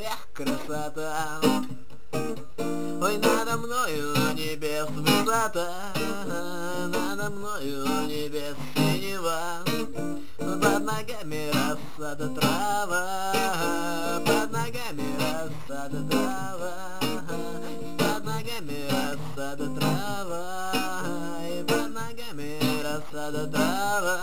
эх, красота. Ой, надо мною небес высота, надо мною небес синева, под ногами рассада трава, под ногами рассада трава, под ногами рассада трава, и под ногами рассада трава.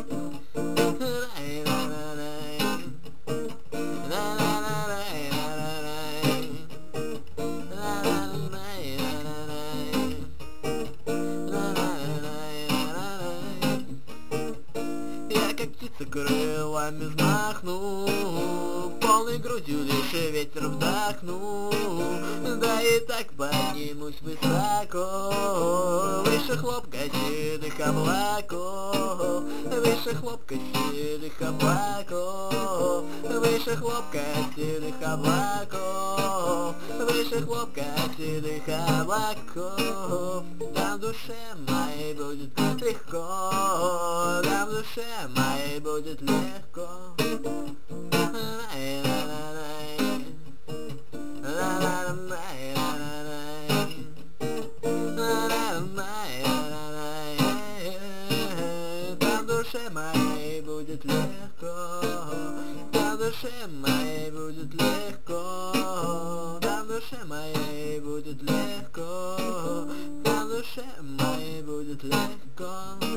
Я как птица крылами взмахну, полной грудью лишь ветер вдохну, да и так поднимусь высоко, выше хлопка седых облаков, выше хлопка седых облаков, выше хлопка седых облаков, выше хлопка седых облаков. Там в душе моей будет легко, там в душе моей будет легко. Там в душе моей будет легко, там в душе моей будет легко, там в душе моей будет легко, там в душе моей будет легко.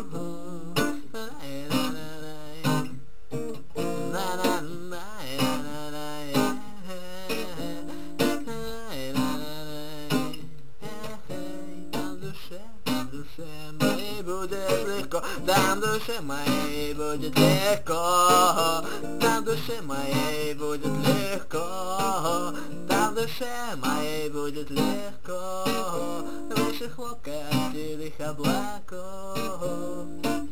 Там в душе моей будет легко, там в душе моей будет легко, там в душе моей будет легко, выше хлопка седых облаков.